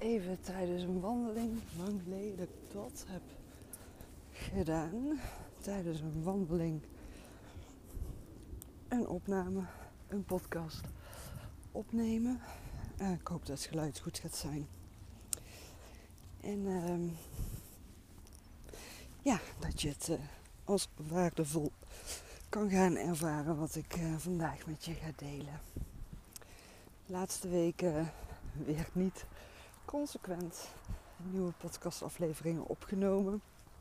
even tijdens een wandeling, lang geleden dat ik dat heb gedaan, tijdens een wandeling een opname, een podcast opnemen. Ik hoop dat het geluid goed gaat zijn. En dat je het als waardevol kan gaan ervaren wat ik vandaag met je ga delen. De laatste weken weer niet consequent nieuwe podcastafleveringen opgenomen.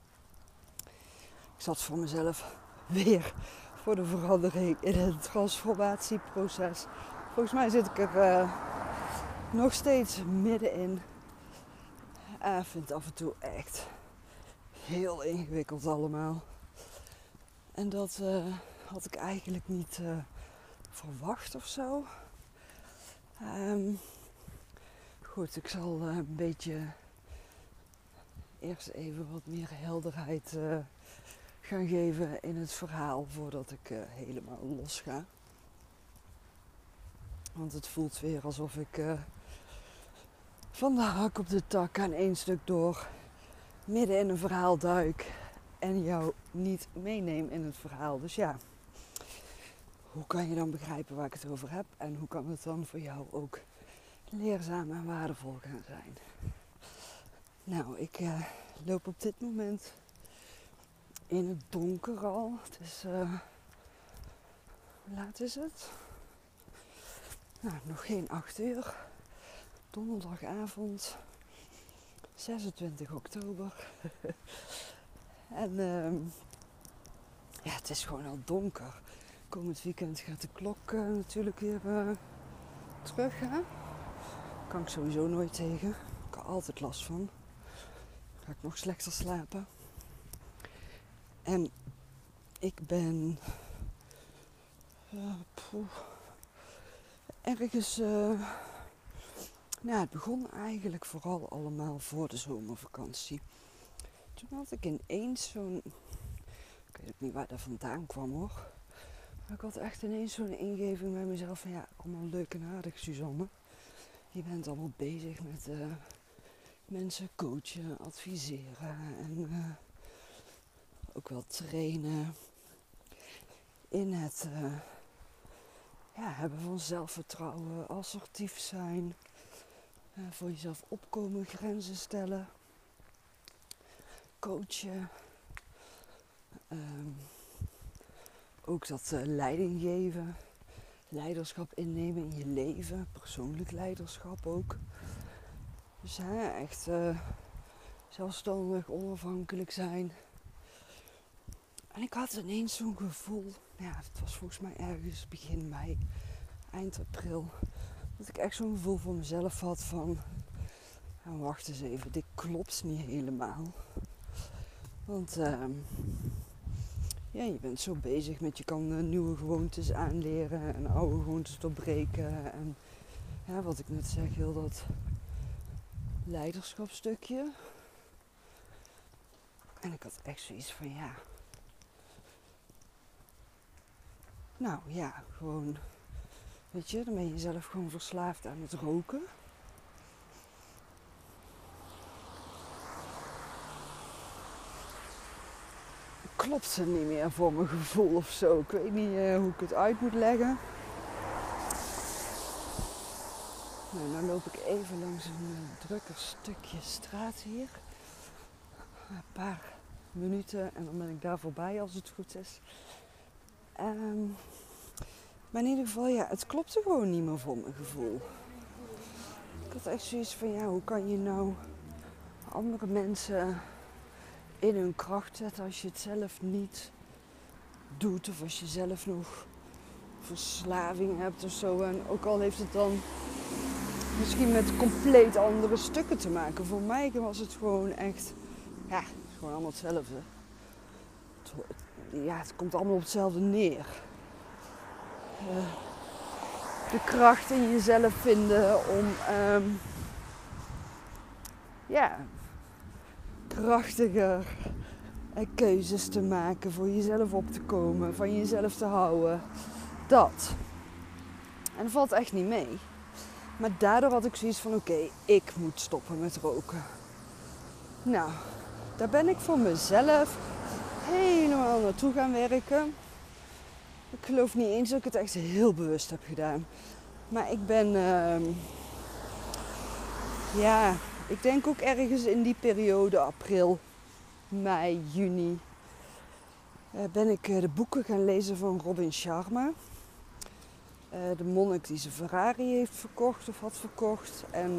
Ik zat voor mezelf weer voor de verandering in het transformatieproces. Volgens mij zit ik er nog steeds middenin. Ik vind het af en toe echt heel ingewikkeld allemaal. En dat had ik eigenlijk niet verwacht of zo. Goed, ik zal een beetje eerst even wat meer helderheid gaan geven in het verhaal voordat ik helemaal los ga. Want het voelt weer alsof ik van de hak op de tak aan één stuk door midden in een verhaal duik en jou niet meeneem in het verhaal. Dus ja, hoe kan je dan begrijpen waar ik het over heb en hoe kan het dan voor jou ook leerzaam en waardevol gaan zijn? Nou, ik loop op dit moment in het donker al. Het is, hoe laat is het? Nou, nog geen 8 uur. Donderdagavond, 26 oktober. En het is gewoon al donker. Komend weekend gaat de klok natuurlijk weer terug. Hè? Kan ik sowieso nooit tegen. Ik heb er altijd last van. Ga ik nog slechter slapen. En ik ben ergens... het begon eigenlijk vooral allemaal voor de zomervakantie. Toen had ik ineens zo'n... Ik weet ook niet waar dat vandaan kwam hoor. Maar ik had echt ineens zo'n ingeving bij mezelf van ja, allemaal leuk en aardig Suzanne. Je bent allemaal bezig met mensen coachen, adviseren en ook wel trainen in het hebben van zelfvertrouwen, assertief zijn, voor jezelf opkomen, grenzen stellen, coachen, ook dat leiding geven, leiderschap innemen in je leven, persoonlijk leiderschap ook. Dus echt zelfstandig, onafhankelijk zijn. En ik had ineens zo'n gevoel, het was volgens mij ergens begin mei, eind april, dat ik echt zo'n gevoel voor mezelf had van, wacht eens even, dit klopt niet helemaal. Want je bent zo bezig met, je kan nieuwe gewoontes aanleren en oude gewoontes doorbreken. En wat ik net zeg, heel dat leiderschapstukje. En ik had echt zoiets van gewoon, weet je, dan ben je zelf gewoon verslaafd aan het roken. Klopt het niet meer voor mijn gevoel of zo. Ik weet niet hoe ik het uit moet leggen. Nou, dan loop ik even langs een drukker stukje straat hier. Een paar minuten en dan ben ik daar voorbij als het goed is. Maar in ieder geval, het klopte gewoon niet meer voor mijn gevoel. Ik had echt zoiets van, hoe kan je nou andere mensen in hun kracht zetten als je het zelf niet doet of als je zelf nog verslaving hebt of zo. En ook al heeft het dan misschien met compleet andere stukken te maken. Voor mij was het gewoon echt, gewoon allemaal hetzelfde. Het komt allemaal op hetzelfde neer. De kracht in jezelf vinden om krachtiger keuzes te maken, voor jezelf op te komen, van jezelf te houden. Dat. En dat valt echt niet mee. Maar daardoor had ik zoiets van oké, ik moet stoppen met roken. Nou, daar ben ik voor mezelf helemaal naartoe gaan werken. Ik geloof niet eens dat ik het echt heel bewust heb gedaan. Maar ik ben, ik denk ook ergens in die periode, april, mei, juni, ben ik de boeken gaan lezen van Robin Sharma. De monnik die zijn Ferrari heeft verkocht of had verkocht. En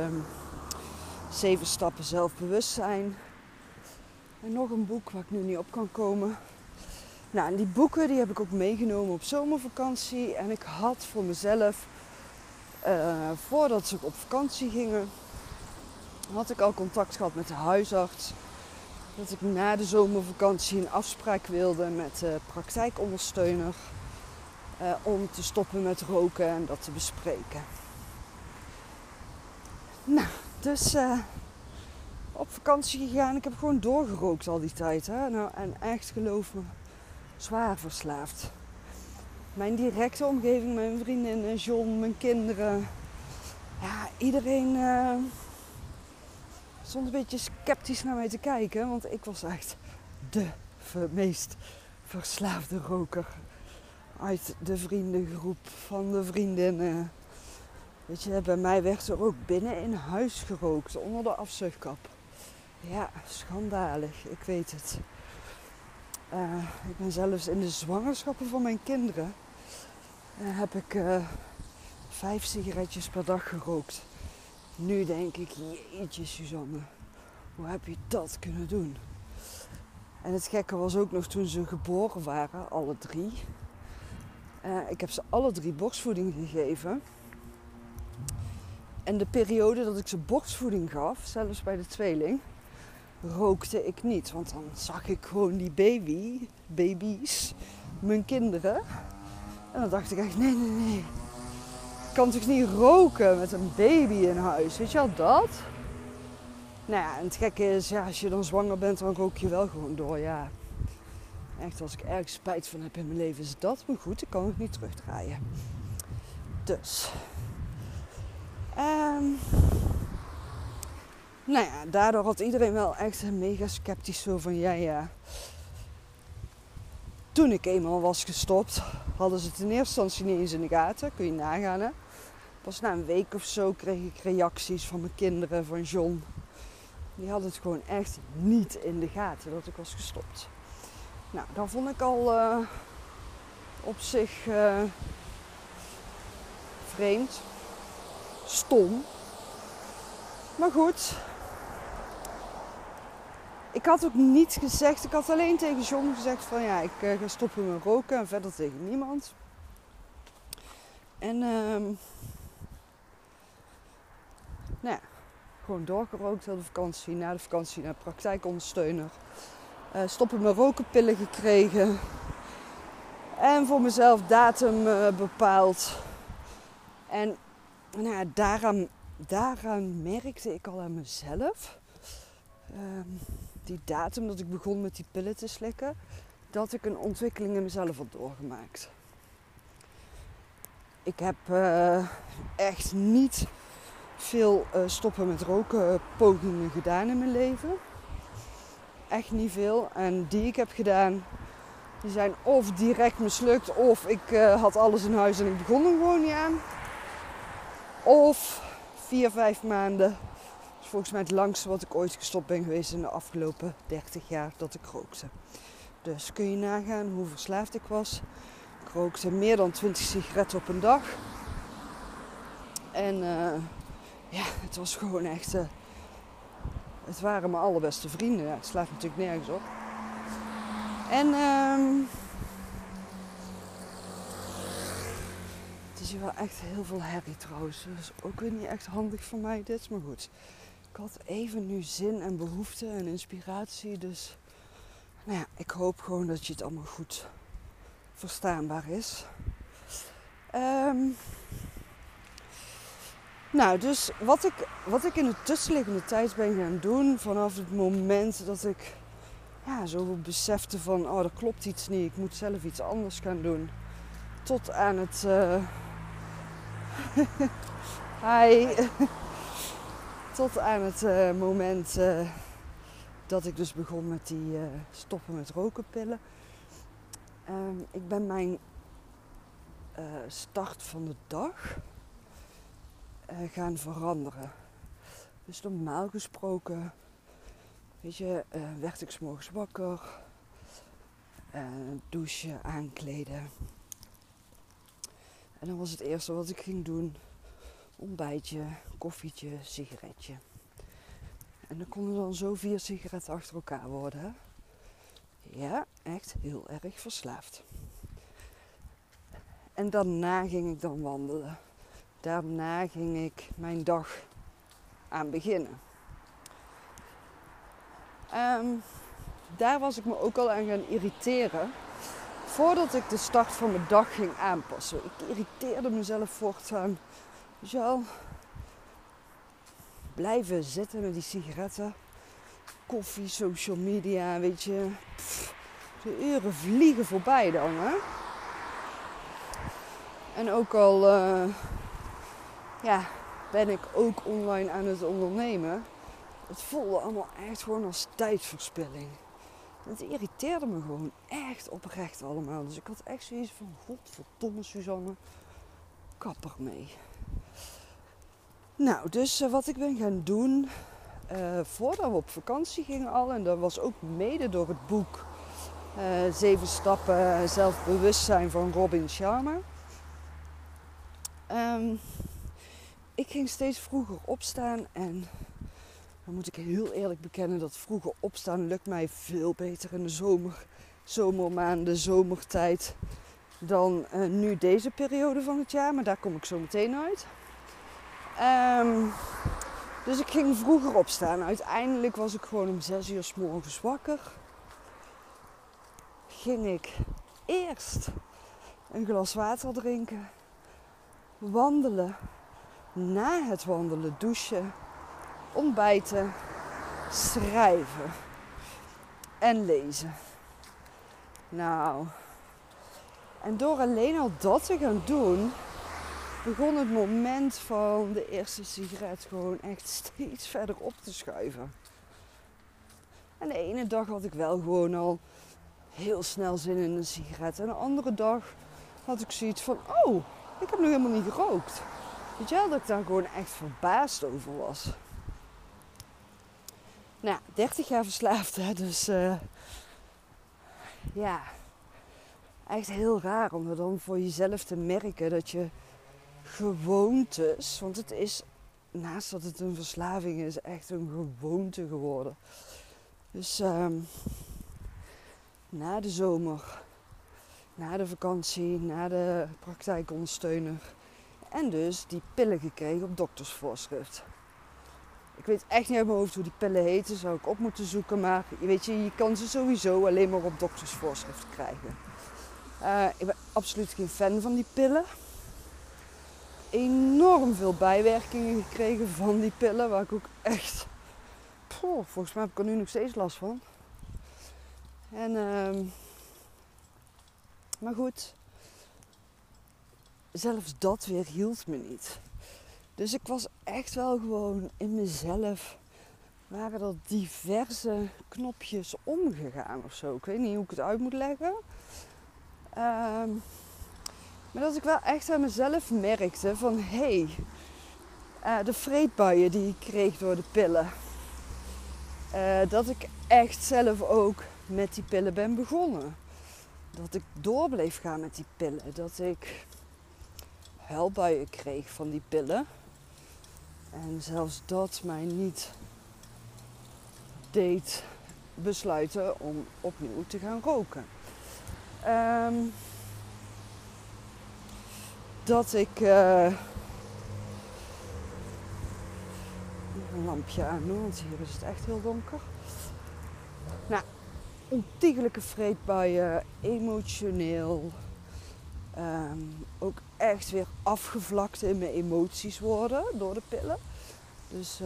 7 stappen zelfbewustzijn. En nog een boek waar ik nu niet op kan komen. Nou, en die boeken die heb ik ook meegenomen op zomervakantie. En ik had voor mezelf, voordat ze op vakantie gingen, had ik al contact gehad met de huisarts. Dat ik na de zomervakantie een afspraak wilde met de praktijkondersteuner. Om te stoppen met roken en dat te bespreken. Nou, dus op vakantie gegaan. Ik heb gewoon doorgerookt al die tijd. Hè? Nou, en echt, geloof me, zwaar verslaafd. Mijn directe omgeving, mijn vriendinnen, John, mijn kinderen. Ja, iedereen stond een beetje sceptisch naar mij te kijken. Want ik was echt de meest verslaafde roker uit de vriendengroep van de vriendinnen. Weet je, bij mij werd er ook binnen in huis gerookt, onder de afzuigkap. Ja, schandalig, ik weet het. Ik ben zelfs in de zwangerschappen van mijn kinderen heb ik 5 sigaretjes per dag gerookt. Nu denk ik, jeetje Suzanne, hoe heb je dat kunnen doen? En het gekke was ook nog toen ze geboren waren, alle 3. Ik heb ze alle 3 borstvoeding gegeven. En de periode dat ik ze borstvoeding gaf, zelfs bij de tweeling, rookte ik niet. Want dan zag ik gewoon die baby's, mijn kinderen. En dan dacht ik echt, nee. Ik kan toch niet roken met een baby in huis, weet je wel dat? Nou ja, en het gekke is, ja, als je dan zwanger bent, dan rook je wel gewoon door, ja. Echt, als ik ergens spijt van heb in mijn leven, is dat. Maar goed, ik kan het niet terugdraaien. Dus. Nou ja, daardoor had iedereen wel echt mega sceptisch zo van, ja. Toen ik eenmaal was gestopt, hadden ze het in eerste instantie niet eens in de gaten. Kun je nagaan, hè. Pas na een week of zo kreeg ik reacties van mijn kinderen, van John. Die hadden het gewoon echt niet in de gaten dat ik was gestopt. Nou, dat vond ik al op zich vreemd. Stom. Maar goed. Ik had ook niet gezegd. Ik had alleen tegen John gezegd van ja, ik ga stoppen met roken. En verder tegen niemand. En nou ja, gewoon doorgerookt heel de vakantie. Na de vakantie naar praktijkondersteuner. Stoppen met rokenpillen gekregen. En voor mezelf datum bepaald. En nou ja, daaraan merkte ik al aan mezelf. Die datum dat ik begon met die pillen te slikken. Dat ik een ontwikkeling in mezelf had doorgemaakt. Ik heb echt niet veel stoppen met roken pogingen gedaan in mijn leven. Echt niet veel. En die ik heb gedaan, die zijn of direct mislukt, of ik had alles in huis en ik begon er gewoon niet aan. Of 4-5 maanden. Dat is volgens mij het langste wat ik ooit gestopt ben geweest in de afgelopen 30 jaar dat ik rookte. Dus kun je nagaan hoe verslaafd ik was. Ik rookte meer dan 20 sigaretten op een dag. En ja, het was gewoon echt... het waren mijn allerbeste vrienden. Ja, het slaat natuurlijk nergens op. En het is hier wel echt heel veel herrie trouwens. Dat is ook weer niet echt handig voor mij dit. Maar goed, ik had even nu zin en behoefte en inspiratie. Dus nou ja, ik hoop gewoon dat je het allemaal goed verstaanbaar is. Nou, dus wat ik in de tussenliggende tijd ben gaan doen, vanaf het moment dat ik zo besefte van, er klopt iets niet, ik moet zelf iets anders gaan doen. Tot aan het Hi. Tot aan het moment dat ik dus begon met die stoppen met rokenpillen. Ik ben mijn start van de dag gaan veranderen. Dus normaal gesproken, werd ik 's morgens wakker, douchen, aankleden. En dan was het eerste wat ik ging doen, ontbijtje, koffietje, sigaretje. En dan konden dan zo 4 sigaretten achter elkaar worden. Hè? Ja, echt heel erg verslaafd. En daarna ging ik dan wandelen. Daarna ging ik mijn dag aan beginnen. Daar was ik me ook al aan gaan irriteren. Voordat ik de start van mijn dag ging aanpassen. Ik irriteerde mezelf voortaan. Dus al blijven zitten met die sigaretten. Koffie, social media, weet je. De uren vliegen voorbij dan, hè. En ook al ben ik ook online aan het ondernemen. Het voelde allemaal echt gewoon als tijdverspilling. Het irriteerde me gewoon echt oprecht allemaal. Dus ik had echt zoiets van, godverdomme Suzanne, kapper mee. Nou, dus wat ik ben gaan doen, voordat we op vakantie gingen al, en dat was ook mede door het boek 7 stappen zelfbewustzijn van Robin Sharma. Ik ging steeds vroeger opstaan en dan moet ik heel eerlijk bekennen dat vroeger opstaan lukt mij veel beter in de zomermaanden, zomertijd dan nu deze periode van het jaar. Maar daar kom ik zo meteen uit. Dus ik ging vroeger opstaan. Uiteindelijk was ik gewoon om 6 uur 's morgens wakker. Ging ik eerst een glas water drinken, wandelen, na het wandelen douchen, ontbijten, schrijven en lezen. Nou, en door alleen al dat te gaan doen, begon het moment van de eerste sigaret gewoon echt steeds verder op te schuiven. En de ene dag had ik wel gewoon al heel snel zin in een sigaret. En de andere dag had ik zoiets van, oh, ik heb nog helemaal niet gerookt. Weet je wel, dat ik daar gewoon echt verbaasd over was. Nou, 30 jaar verslaafd, hè. Dus echt heel raar om er dan voor jezelf te merken dat je gewoontes, want het is, naast dat het een verslaving is, echt een gewoonte geworden. Dus na de zomer, na de vakantie, na de praktijkondersteuner en dus die pillen gekregen op doktersvoorschrift. Ik weet echt niet uit mijn hoofd hoe die pillen heten, zou ik op moeten zoeken, maar je kan ze sowieso alleen maar op doktersvoorschrift krijgen. Ik ben absoluut geen fan van die pillen. Enorm veel bijwerkingen gekregen van die pillen, waar ik ook echt, volgens mij heb ik er nu nog steeds last van. En, maar goed, zelfs dat weer hield me niet. Dus ik was echt wel gewoon in mezelf, waren er diverse knopjes omgegaan of zo. Ik weet niet hoe ik het uit moet leggen. Maar dat ik wel echt aan mezelf merkte van, de vreedbuien die ik kreeg door de pillen. Dat ik echt zelf ook met die pillen ben begonnen. Dat ik door bleef gaan met die pillen. Dat ik huilbuien kreeg van die pillen. En zelfs dat mij niet deed besluiten om opnieuw te gaan roken. Dat ik een lampje aan doe, want hier is het echt heel donker. Nou, ontiegelijke vreedbuien, emotioneel. Ook echt weer afgevlakt in mijn emoties worden door de pillen. Dus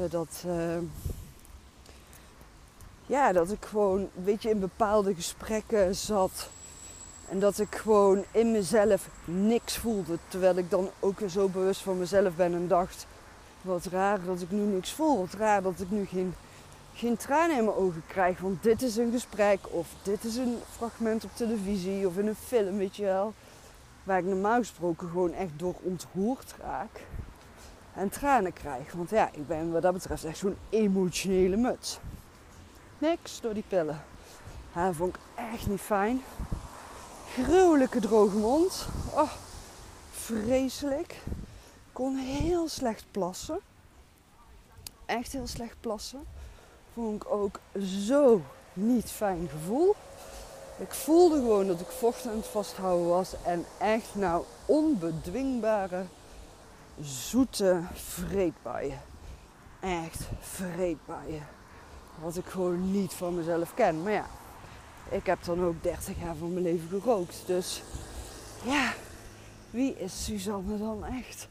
dat ik gewoon, in bepaalde gesprekken zat. En dat ik gewoon in mezelf niks voelde. Terwijl ik dan ook weer zo bewust van mezelf ben en dacht, Wat raar dat ik nu niks voel. Wat raar dat ik nu geen tranen in mijn ogen krijg. Want dit is een gesprek of dit is een fragment op televisie of in een film, weet je wel. Waar ik normaal gesproken gewoon echt door ontroerd raak. En tranen krijg. Want ja, ik ben wat dat betreft echt zo'n emotionele muts. Niks door die pillen. Ja, dat vond ik echt niet fijn. Gruwelijke droge mond. Oh, vreselijk. Ik kon heel slecht plassen. Echt heel slecht plassen. Vond ik ook zo niet fijn gevoel. Ik voelde gewoon dat ik vocht aan het vasthouden was. En echt nou onbedwingbare, zoete vreedbuien. Echt vreedbuien. Wat ik gewoon niet van mezelf ken. Maar ja, ik heb dan ook 30 jaar van mijn leven gerookt. Dus ja, wie is Suzanne dan echt?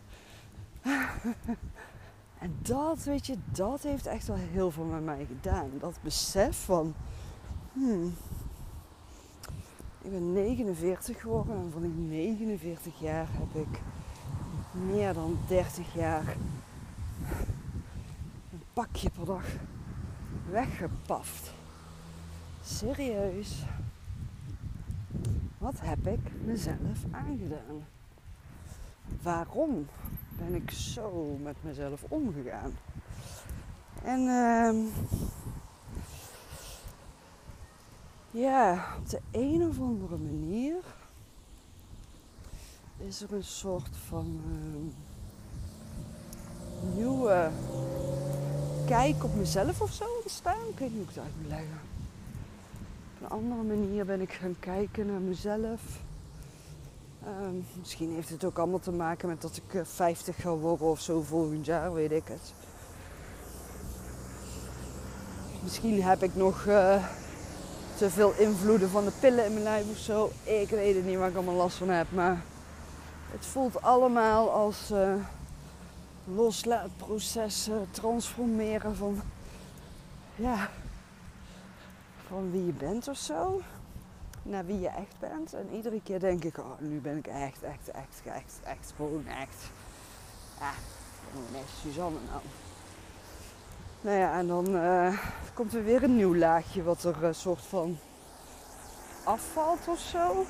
En dat, weet je, dat heeft echt wel heel veel met mij gedaan. Dat besef van, ik ben 49 geworden en van die 49 jaar heb ik meer dan 30 jaar een pakje per dag weggepaft. Serieus. Wat heb ik mezelf aangedaan? Waarom ben ik zo met mezelf omgegaan? En ja, op de een of andere manier is er een soort van nieuwe kijk op mezelf of zo ontstaan. Ik weet niet hoe ik het uit moet leggen. Op een andere manier ben ik gaan kijken naar mezelf. Misschien heeft het ook allemaal te maken met dat ik 50 ga worden of zo volgend jaar, weet ik het. Misschien heb ik nog te veel invloeden van de pillen in mijn lijf of zo. Ik weet het niet waar ik allemaal last van heb, maar het voelt allemaal als loslaatprocessen, transformeren van, ja, van wie je bent of zo. Naar wie je echt bent. En iedere keer denk ik, oh, nu ben ik echt, gewoon echt. Ja, gewoon echt Suzanne nou. Nou ja, en dan komt er weer een nieuw laagje wat er een soort van afvalt of zo.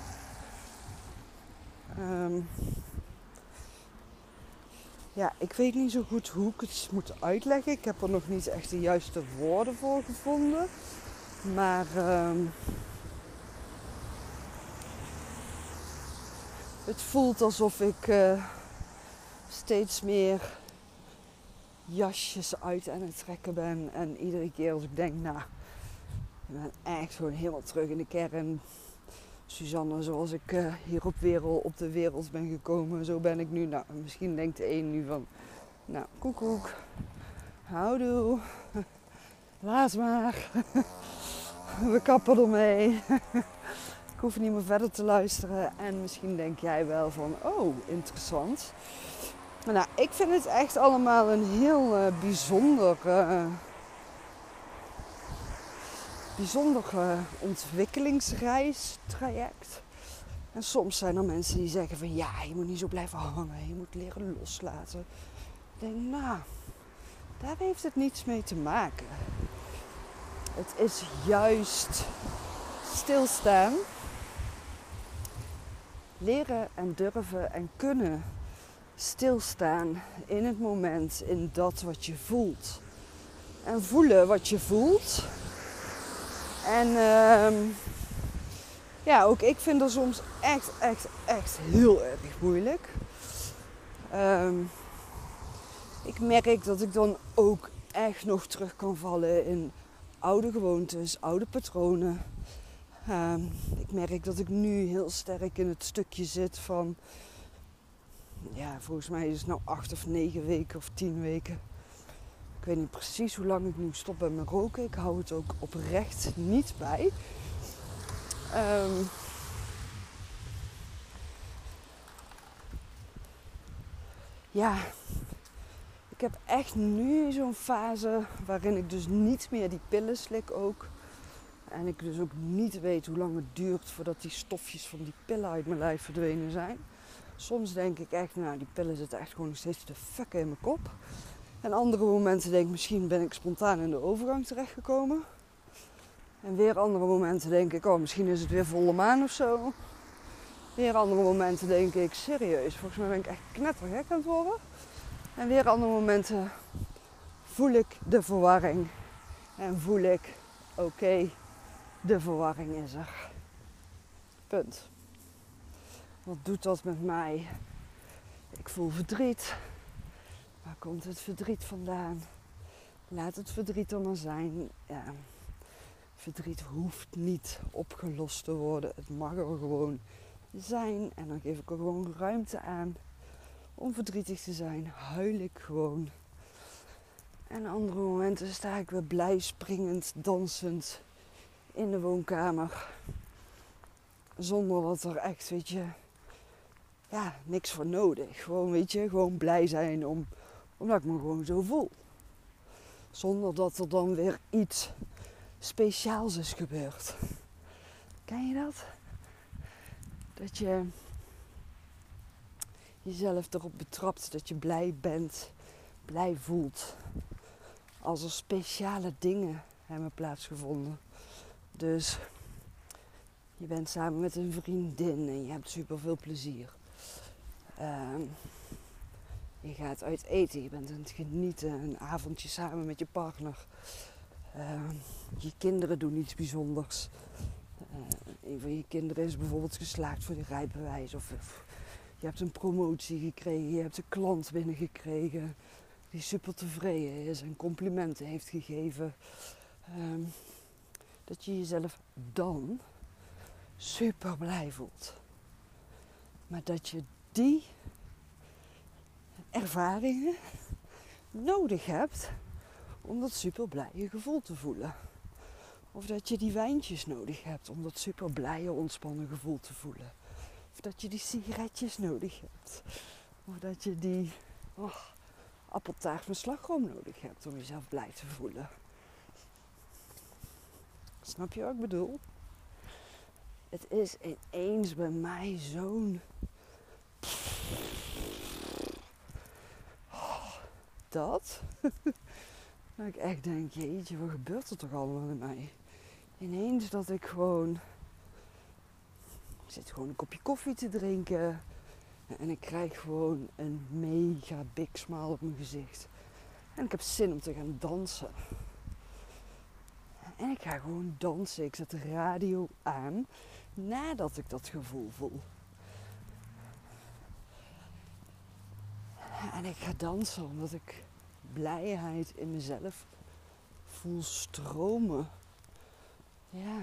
Ja, ik weet niet zo goed hoe ik het moet uitleggen. Ik heb er nog niet echt de juiste woorden voor gevonden. Maar het voelt alsof ik steeds meer jasjes uit aan het trekken ben. En iedere keer als ik denk, nou, ik ben echt gewoon helemaal terug in de kern. Suzanne, zoals ik hier op de wereld ben gekomen, zo ben ik nu. Nou, misschien denkt de een nu van, nou, koekoek, houdoe, laat maar. We kappen ermee. Ik hoef niet meer verder te luisteren. En misschien denk jij wel van, oh, interessant. Maar nou, ik vind het echt allemaal een heel bijzonder ontwikkelingsreistraject. En soms zijn er mensen die zeggen van, ja, je moet niet zo blijven hangen. Je moet leren loslaten. Ik denk, nou, daar heeft het niets mee te maken. Het is juist stilstaan, leren en durven en kunnen stilstaan in het moment, in dat wat je voelt. En voelen wat je voelt. En ja, ook ik vind dat soms echt heel erg moeilijk. Ik merk dat ik dan ook echt nog terug kan vallen in oude gewoontes, oude patronen. Ik merk dat ik nu heel sterk in het stukje zit van, ja, volgens mij is het nou 8 of 9 weken of 10 weken. Ik weet niet precies hoe lang ik nu stop met mijn roken. Ik hou het ook oprecht niet bij. Ja, ik heb echt nu zo'n fase waarin ik dus niet meer die pillen slik ook. En ik dus ook niet weet hoe lang het duurt voordat die stofjes van die pillen uit mijn lijf verdwenen zijn. Soms denk ik echt, nou die pillen zitten echt gewoon nog steeds te fucken in mijn kop. En andere momenten denk ik, misschien ben ik spontaan in de overgang terechtgekomen. En weer andere momenten denk ik, oh misschien is het weer volle maan of zo. Weer andere momenten denk ik, serieus, volgens mij ben ik echt knettergek aan het worden. En weer andere momenten voel ik de verwarring. En voel ik, oké, de verwarring is er. Punt. Wat doet dat met mij? Ik voel verdriet. Waar komt het verdriet vandaan? Laat het verdriet er maar zijn. Ja, verdriet hoeft niet opgelost te worden. Het mag er gewoon zijn. En dan geef ik er gewoon ruimte aan om verdrietig te zijn. Huil ik gewoon. En andere momenten sta ik weer blij, springend, dansend in de woonkamer. Zonder dat er echt, weet je, ja, niks voor nodig. Gewoon, weet je, gewoon blij zijn omdat ik me gewoon zo voel. Zonder dat er dan weer iets speciaals is gebeurd. Ken je dat? Dat je jezelf erop betrapt dat je blij bent, blij voelt. Als er speciale dingen hebben plaatsgevonden. Dus je bent samen met een vriendin en je hebt super veel plezier. Je gaat uit eten, je bent aan het genieten, een avondje samen met je partner. Je kinderen doen iets bijzonders. Een van je kinderen is bijvoorbeeld geslaagd voor je rijbewijs. Of je hebt een promotie gekregen, je hebt een klant binnengekregen die super tevreden is en complimenten heeft gegeven. Dat je jezelf dan super blij voelt. Maar dat je die ervaringen nodig hebt om dat super blije gevoel te voelen. Of dat je die wijntjes nodig hebt om dat super blije, ontspannen gevoel te voelen. Of dat je die sigaretjes nodig hebt. Of dat je die appeltaart met slagroom nodig hebt om jezelf blij te voelen. Snap je wat ik bedoel? Het is ineens bij mij zo'n... dat ik echt denk, jeetje, wat gebeurt er toch allemaal met mij? Ineens dat ik gewoon... Ik zit gewoon een kopje koffie te drinken. En ik krijg gewoon een mega big smile op mijn gezicht. En ik heb zin om te gaan dansen. En ik ga gewoon dansen. Ik zet de radio aan nadat ik dat gevoel voel. En ik ga dansen omdat ik blijheid in mezelf voel stromen. Ja.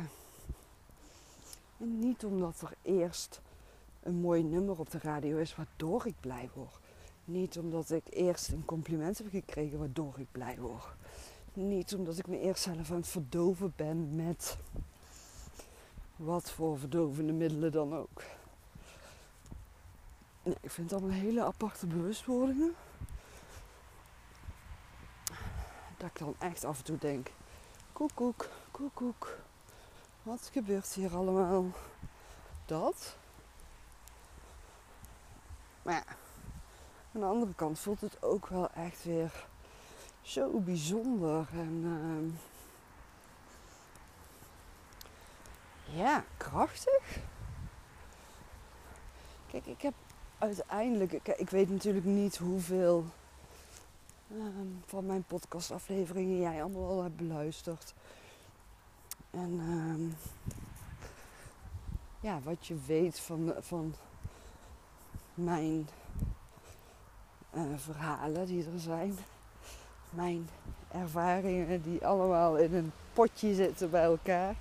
En niet omdat er eerst een mooi nummer op de radio is waardoor ik blij word. Niet omdat ik eerst een compliment heb gekregen waardoor ik blij word. Niet omdat ik me eerst zelf aan het verdoven ben met wat voor verdovende middelen dan ook. Nee, ik vind het allemaal hele aparte bewustwordingen. Dat ik dan echt af en toe denk, koekoek, koekoek. Wat gebeurt hier allemaal? Dat. Maar ja, aan de andere kant voelt het ook wel echt weer zo bijzonder. En ja, krachtig. Kijk, ik heb uiteindelijk... Ik weet natuurlijk niet hoeveel van mijn podcastafleveringen jij allemaal al hebt beluisterd. En ja, wat je weet van mijn verhalen die er zijn. Mijn ervaringen die allemaal in een potje zitten bij elkaar.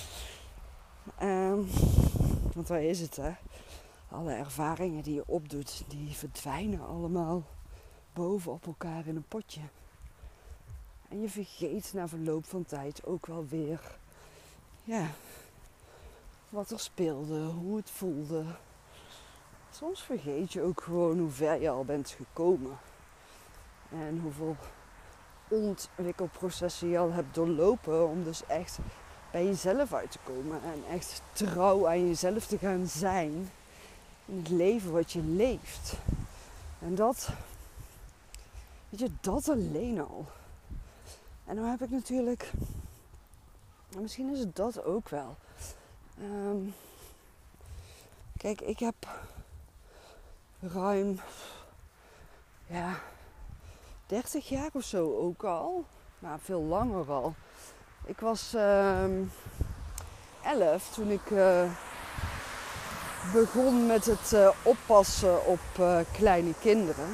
Want waar is het, hè? Alle ervaringen die je opdoet, die verdwijnen allemaal bovenop elkaar in een potje. En je vergeet na verloop van tijd ook wel weer, ja, wat er speelde, hoe het voelde. Soms vergeet je ook gewoon hoe ver je al bent gekomen. En hoeveel ontwikkelprocessen je al hebt doorlopen om dus echt bij jezelf uit te komen. En echt trouw aan jezelf te gaan zijn. in het leven wat je leeft. En dat, weet je, dat alleen al. En dan heb ik natuurlijk, misschien is het dat ook wel. Kijk, ik heb ruim 30 jaar of zo ook al. Maar veel langer al. Ik was 11 toen ik begon met het oppassen op kleine kinderen.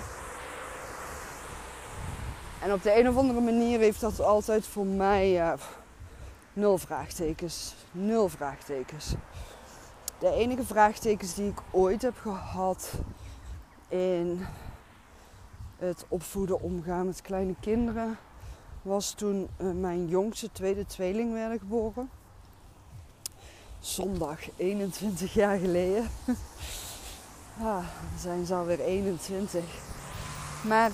En op de een of andere manier heeft dat altijd voor mij 0 vraagtekens. 0 vraagtekens. De enige vraagtekens die ik ooit heb gehad in het opvoeden, omgaan met kleine kinderen, was toen mijn jongste tweede tweeling werd geboren. Zondag, 21 jaar geleden. Dan zijn ze alweer 21. Maar,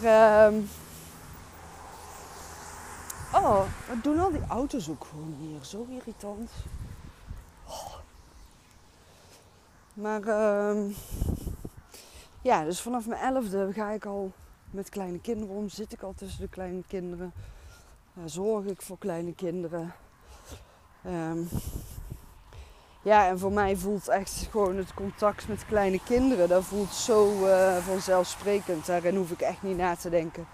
wat doen al die auto's ook gewoon hier? Zo irritant. Maar, dus vanaf mijn 11e ga ik al met kleine kinderen om. Zit ik al tussen de kleine kinderen. Zorg ik voor kleine kinderen. En voor mij voelt echt gewoon het contact met kleine kinderen. Dat voelt zo vanzelfsprekend. Daarin hoef ik echt niet na te denken.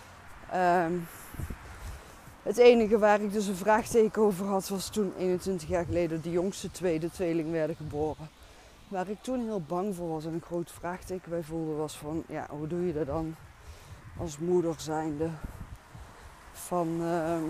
Het enige waar ik dus een vraagteken over had, was toen 21 jaar geleden de jongste tweede tweeling werden geboren. Waar ik toen heel bang voor was en een groot vraagteken bij voelde, was van, hoe doe je dat dan als moeder zijnde? Van,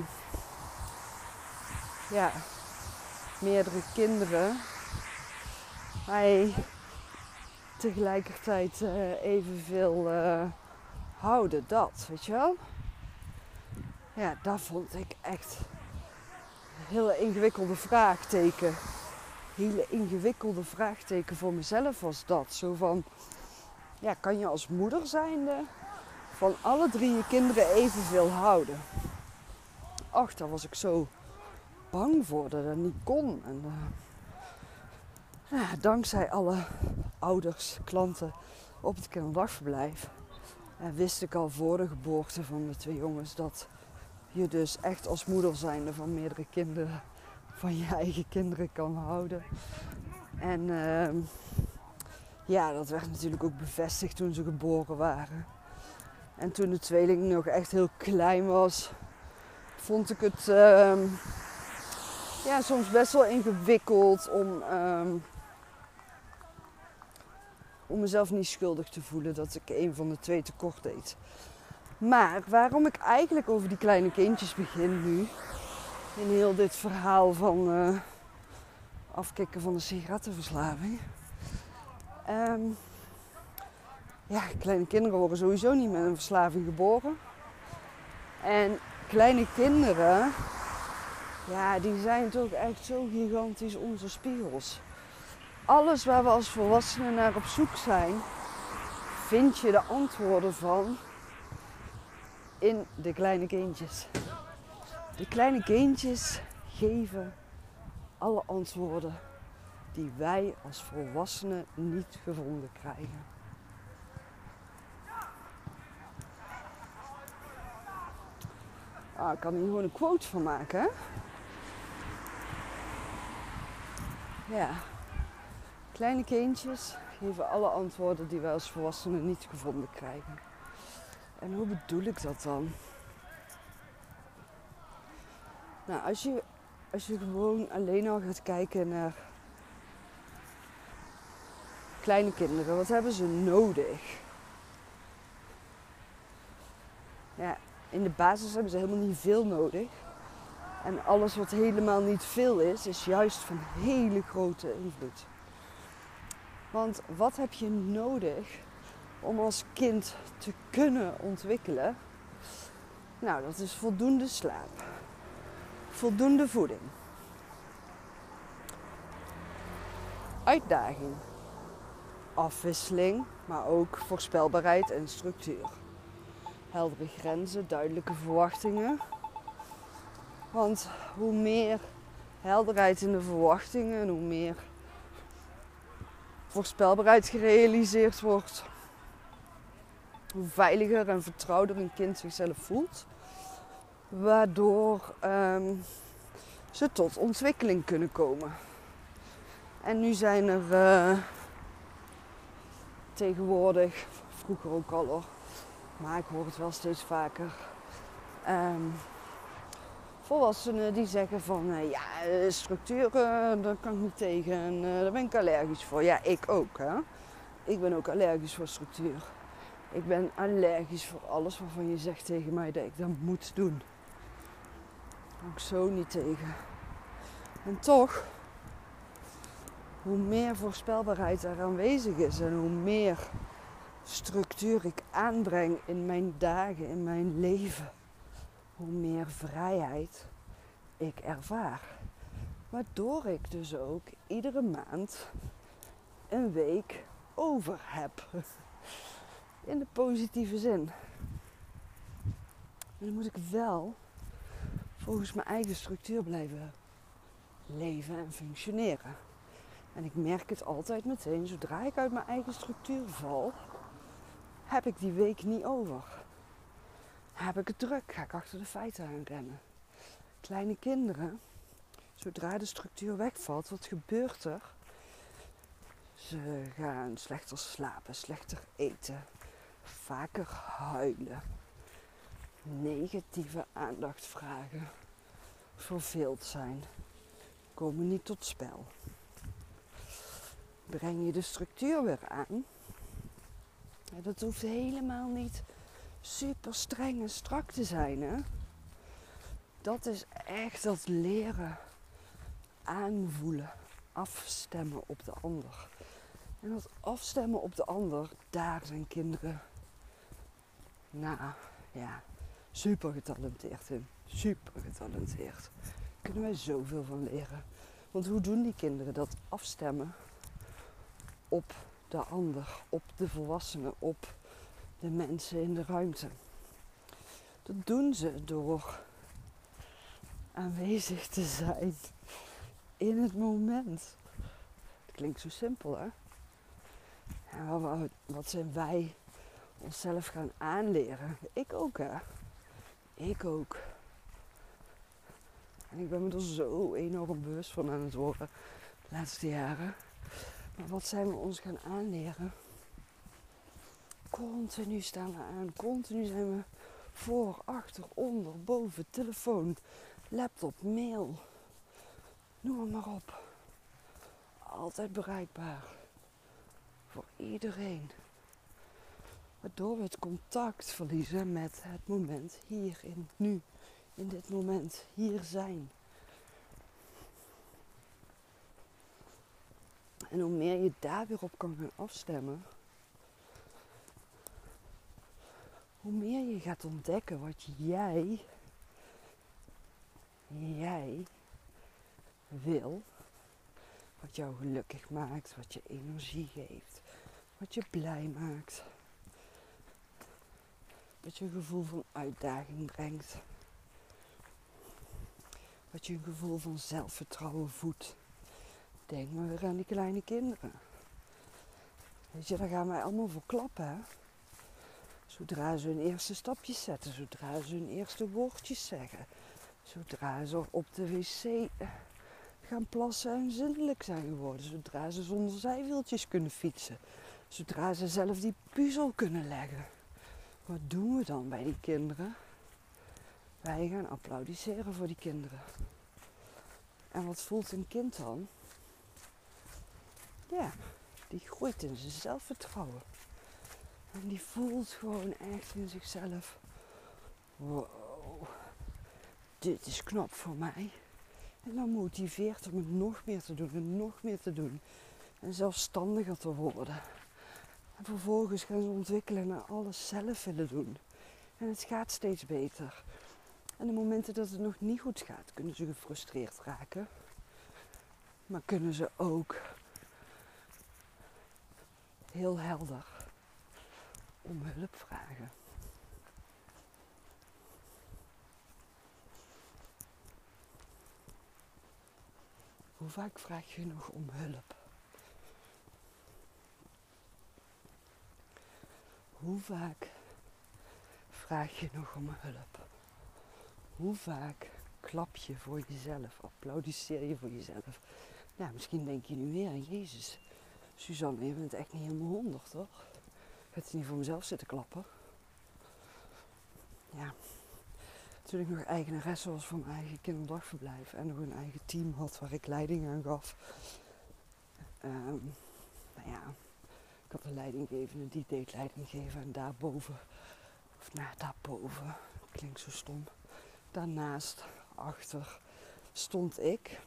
meerdere kinderen. Maar tegelijkertijd evenveel houden, dat, weet je wel? Ja, dat vond ik echt een hele ingewikkelde vraagteken. Hele ingewikkelde vraagteken voor mezelf was dat. Zo van, kan je als moeder zijnde van alle 3 je kinderen evenveel houden? Och, daar was ik zo bang voor dat dat niet kon. En dankzij alle ouders, klanten op het kinderdagverblijf wist ik al voor de geboorte van de 2 jongens dat je dus echt als moeder zijnde van meerdere kinderen, van je eigen kinderen kan houden. En dat werd natuurlijk ook bevestigd toen ze geboren waren. En toen de tweeling nog echt heel klein was, vond ik het soms best wel ingewikkeld om mezelf niet schuldig te voelen dat ik een van de 2 tekort deed. Maar waarom ik eigenlijk over die kleine kindjes begin nu, in heel dit verhaal van afkicken van de sigarettenverslaving. Kleine kinderen worden sowieso niet met een verslaving geboren. En kleine kinderen, die zijn toch echt zo gigantisch onze spiegels. Alles waar we als volwassenen naar op zoek zijn, vind je de antwoorden van in de kleine kindjes. De kleine kindjes geven alle antwoorden die wij als volwassenen niet gevonden krijgen. Ik kan hier gewoon een quote van maken, hè? Ja. Kleine kindjes geven alle antwoorden die wij als volwassenen niet gevonden krijgen. En hoe bedoel ik dat dan? Nou, als je gewoon alleen al gaat kijken naar kleine kinderen, wat hebben ze nodig? Ja, in de basis hebben ze helemaal niet veel nodig. En alles wat helemaal niet veel is juist van hele grote invloed. Want wat heb je nodig om als kind te kunnen ontwikkelen? Nou, dat is voldoende slaap. Voldoende voeding. Uitdaging. Afwisseling, maar ook voorspelbaarheid en structuur. Heldere grenzen, duidelijke verwachtingen. Want hoe meer helderheid in de verwachtingen en hoe meer voorspelbaarheid gerealiseerd wordt. Hoe veiliger en vertrouwder een kind zichzelf voelt. Waardoor ze tot ontwikkeling kunnen komen. En nu zijn er tegenwoordig, vroeger ook al hoor, maar ik hoor het wel steeds vaker. Volwassenen die zeggen van structuur, daar kan ik niet tegen en daar ben ik allergisch voor. Ja, ik ook hè. Ik ben ook allergisch voor structuur. Ik ben allergisch voor alles waarvan je zegt tegen mij dat ik dat moet doen. Daar kan ik zo niet tegen. En toch, hoe meer voorspelbaarheid er aanwezig is en hoe meer structuur ik aanbreng in mijn dagen, in mijn leven, hoe meer vrijheid ik ervaar. Waardoor ik dus ook iedere maand een week over heb. In de positieve zin. En dan moet ik wel volgens mijn eigen structuur blijven leven en functioneren. En ik merk het altijd meteen, zodra ik uit mijn eigen structuur val, heb ik die week niet over. Heb ik het druk, ga ik achter de feiten aan rennen. Kleine kinderen, zodra de structuur wegvalt, wat gebeurt er? Ze gaan slechter slapen, slechter eten, vaker huilen, negatieve aandacht vragen, verveeld zijn, komen niet tot spel. Breng je de structuur weer aan. Ja, dat hoeft helemaal niet super streng en strak te zijn. Hè? Dat is echt dat leren aanvoelen, afstemmen op de ander. En dat afstemmen op de ander, daar zijn kinderen super getalenteerd in. Super getalenteerd. Daar kunnen wij zoveel van leren. Want hoe doen die kinderen dat afstemmen op de ander, op de volwassenen, op de mensen in de ruimte? Dat doen ze door aanwezig te zijn in het moment. Het klinkt zo simpel, hè? Ja, wat zijn wij onszelf gaan aanleren? Ik ook, hè? Ik ook. En ik ben me er zo enorm bewust van aan het worden de laatste jaren. Maar wat zijn we ons gaan aanleren? Continu staan we aan. Continu zijn we voor, achter, onder, boven, telefoon, laptop, mail. Noem het maar op. Altijd bereikbaar. Voor iedereen. Waardoor we het contact verliezen met het moment hier, in nu. In dit moment, hier zijn. En hoe meer je daar weer op kan gaan afstemmen, hoe meer je gaat ontdekken wat jij wil. Wat jou gelukkig maakt, wat je energie geeft, wat je blij maakt. Wat je een gevoel van uitdaging brengt. Wat je een gevoel van zelfvertrouwen voedt. Denk maar weer aan die kleine kinderen. Weet je, daar gaan wij allemaal voor klappen, hè? Zodra ze hun eerste stapjes zetten, zodra ze hun eerste woordjes zeggen. Zodra ze op de wc gaan plassen en zindelijk zijn geworden. Zodra ze zonder zijwieltjes kunnen fietsen. Zodra ze zelf die puzzel kunnen leggen. Wat doen we dan bij die kinderen? Wij gaan applaudisseren voor die kinderen. En wat voelt een kind dan? Ja, die groeit in zijn zelfvertrouwen. En die voelt gewoon echt in zichzelf. Wow, dit is knap voor mij. En dan motiveert hem het nog meer te doen en nog meer te doen. En zelfstandiger te worden. En vervolgens gaan ze ontwikkelen naar alles zelf willen doen. En het gaat steeds beter. En de momenten dat het nog niet goed gaat, kunnen ze gefrustreerd raken. Maar kunnen ze ook heel helder om hulp vragen. Hoe vaak vraag je nog om hulp? Hoe vaak vraag je nog om hulp? Hoe vaak klap je voor jezelf? Applaudisseer je voor jezelf? Nou, misschien denk je nu weer aan Jezus. Suzanne, je bent echt niet helemaal 100, toch? Ik ga niet voor mezelf zitten klappen. Ja, toen ik nog eigenaresse was van mijn eigen kinderdagverblijf en nog een eigen team had waar ik leiding aan gaf. Nou ja, ik had een leidinggevende die deed leiding geven en daarboven, daarboven, klinkt zo stom. Daarnaast, achter, stond ik.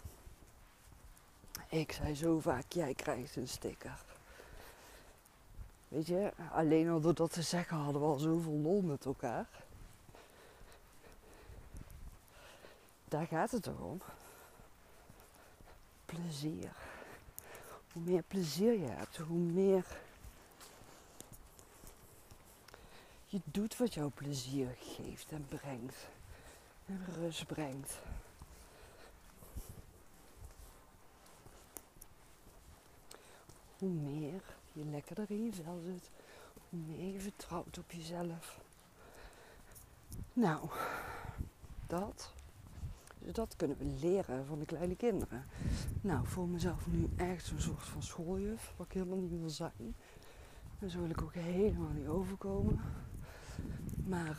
Ik zei zo vaak, jij krijgt een sticker. Weet je, alleen al door dat te zeggen hadden we al zoveel lol met elkaar. Daar gaat het toch om. Plezier. Hoe meer plezier je hebt, hoe meer je doet wat jou plezier geeft en brengt. En rust brengt. Hoe meer je lekkerder in je vel zit, hoe meer je vertrouwt op jezelf. Nou, dat kunnen we leren van de kleine kinderen. Nou, voor mezelf nu echt zo'n soort van schooljuf, wat ik helemaal niet wil zijn. En zo wil ik ook helemaal niet overkomen. Maar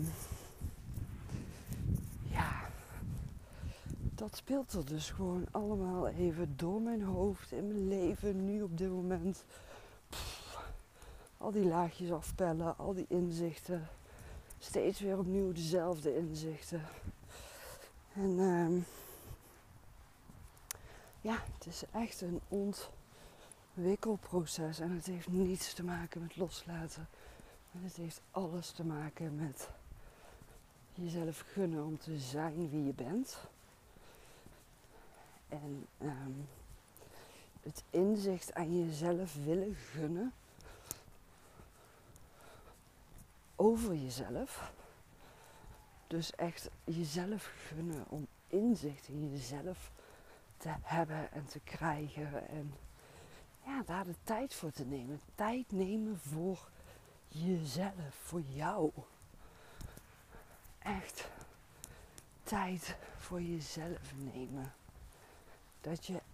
ja, dat speelt er dus gewoon allemaal even door mijn hoofd, in mijn leven, nu op dit moment. Al die laagjes afpellen, al die inzichten. Steeds weer opnieuw dezelfde inzichten. En ja, het is echt een ontwikkelproces. En het heeft niets te maken met loslaten. En het heeft alles te maken met jezelf gunnen om te zijn wie je bent. En het inzicht aan jezelf willen gunnen over jezelf. Dus echt jezelf gunnen om inzicht in jezelf te hebben en te krijgen. En ja, daar de tijd voor te nemen. Tijd nemen voor jezelf, voor jou. Echt tijd voor jezelf nemen. Dat je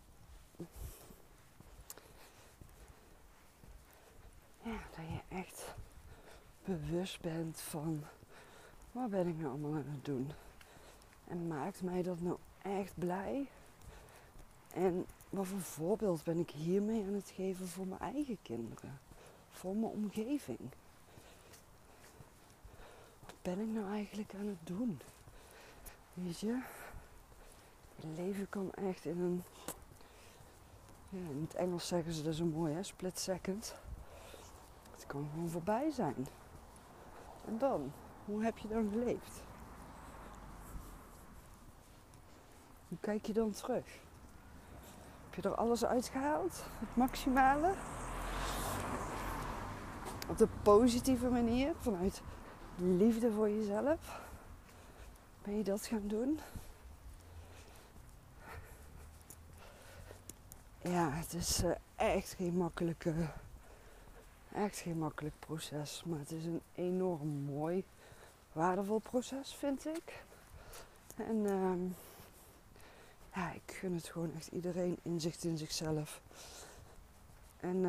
echt bewust bent van wat ben ik nou allemaal aan het doen. En maakt mij dat nou echt blij? En wat voor voorbeeld ben ik hiermee aan het geven voor mijn eigen kinderen? Voor mijn omgeving? Wat ben ik nou eigenlijk aan het doen? Weet je? Je leven kan echt in een... Ja, in het Engels zeggen ze dat zo mooi, hè? Split second. Het kan gewoon voorbij zijn. En dan? Hoe heb je dan geleefd? Hoe kijk je dan terug? Heb je er alles uitgehaald? Het maximale? Op de positieve manier? Vanuit liefde voor jezelf? Ben je dat gaan doen? Ja, het is echt geen makkelijk proces. Maar het is een enorm mooi, waardevol proces, vind ik. En ja, ik gun het gewoon echt iedereen inzicht in zichzelf. En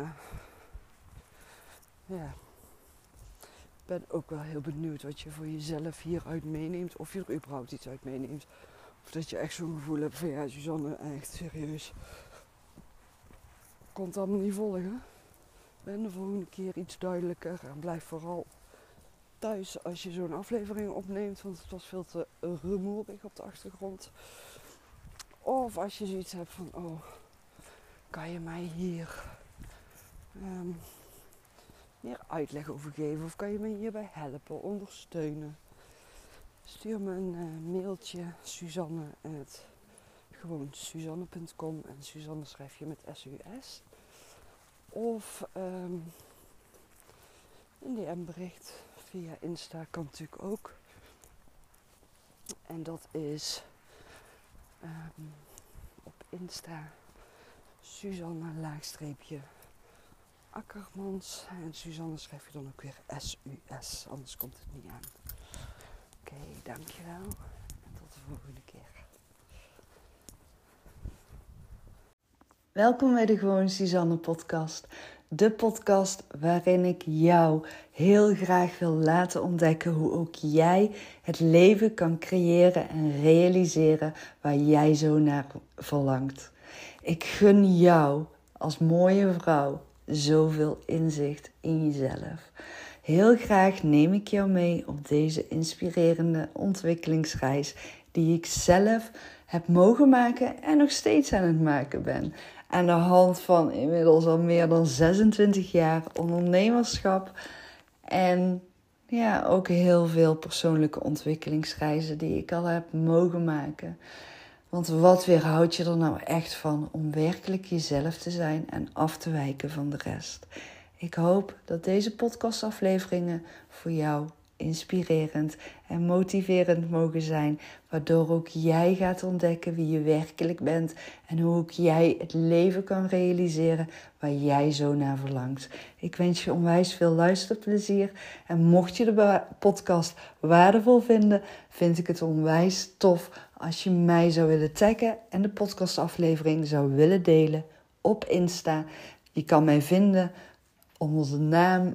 ja, ik ben ook wel heel benieuwd wat je voor jezelf hieruit meeneemt. Of je er überhaupt iets uit meeneemt. Of dat je echt zo'n gevoel hebt van ja, Suzanne, echt serieus. Kon het allemaal niet volgen. Ben de volgende keer iets duidelijker. En blijf vooral thuis als je zo'n aflevering opneemt. Want het was veel te rumoerig op de achtergrond. Of als je zoiets hebt van, oh, kan je mij hier meer uitleg over geven? Of kan je me hierbij helpen, ondersteunen? Stuur me een mailtje, Suzanne.com en Suzanne schrijf je met SUS. Of een DM-bericht via Insta kan natuurlijk ook. En dat is op Insta Suzanne Akkermans. En Suzanne schrijf je dan ook weer S-U-S, anders komt het niet aan. Oké, dankjewel. En tot de volgende keer. Welkom bij de Gewoon Suzanne podcast. De podcast waarin ik jou heel graag wil laten ontdekken hoe ook jij het leven kan creëren en realiseren waar jij zo naar verlangt. Ik gun jou als mooie vrouw zoveel inzicht in jezelf. Heel graag neem ik jou mee op deze inspirerende ontwikkelingsreis die ik zelf heb mogen maken en nog steeds aan het maken ben. Aan de hand van inmiddels al meer dan 26 jaar ondernemerschap en ja, ook heel veel persoonlijke ontwikkelingsreizen die ik al heb mogen maken. Want wat weerhoudt je er nou echt van om werkelijk jezelf te zijn en af te wijken van de rest? Ik hoop dat deze podcastafleveringen voor jou inspirerend en motiverend mogen zijn, waardoor ook jij gaat ontdekken wie je werkelijk bent en hoe ook jij het leven kan realiseren waar jij zo naar verlangt. Ik wens je onwijs veel luisterplezier en mocht je de podcast waardevol vinden, vind ik het onwijs tof als je mij zou willen taggen en de podcastaflevering zou willen delen op Insta. Je kan mij vinden onder de naam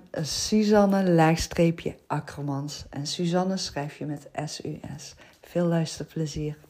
Suzanne-Akkermans. En Suzanne schrijf je met S-U-S. Veel luisterplezier.